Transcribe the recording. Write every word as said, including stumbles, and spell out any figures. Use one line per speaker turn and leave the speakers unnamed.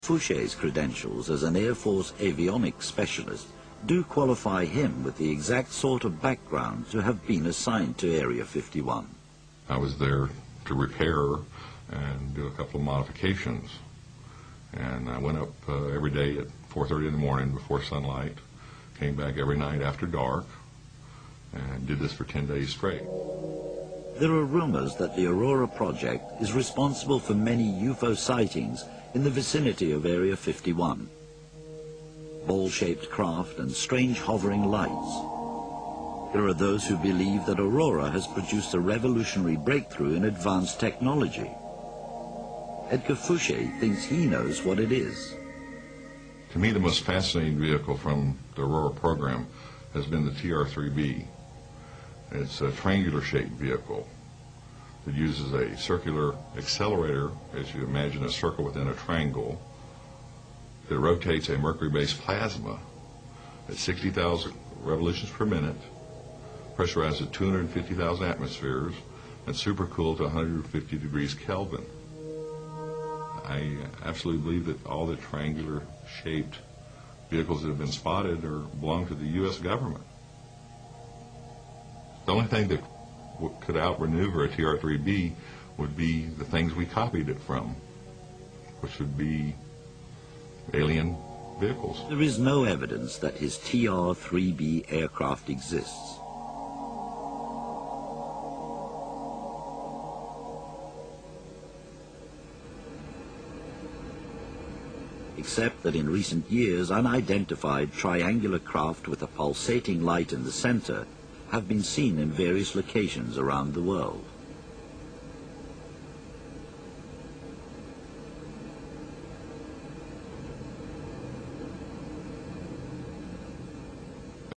Fouché's credentials as an Air Force avionics specialist do qualify him with the exact sort of background to have been assigned to Area fifty-one.
I was there to repair and do a couple of modifications. And I went up uh, every day at four thirty in the morning before sunlight, came back every night after dark, and did this for ten days straight.
There are rumors that the Aurora project is responsible for many U F O sightings in the vicinity of Area fifty-one. Ball-shaped craft and strange hovering lights. There are those who believe that Aurora has produced a revolutionary breakthrough in advanced technology. Edgar Fouché thinks he knows what it is.
To me, the most fascinating vehicle from the Aurora program has been the T R three B. It's a triangular-shaped vehicle that uses a circular accelerator, as you imagine a circle within a triangle, that rotates a mercury-based plasma at sixty thousand revolutions per minute, pressurized at two hundred fifty thousand atmospheres, and supercooled to one hundred fifty degrees Kelvin. I absolutely believe that all the triangular-shaped vehicles that have been spotted are belong to the U S government. The only thing that w could outmaneuver a T R three B would be the things we copied it from, which would be alien vehicles.
There is no evidence that his T R three B aircraft exists. Except that in recent years, unidentified triangular craft with a pulsating light in the center have been seen in various locations around the world.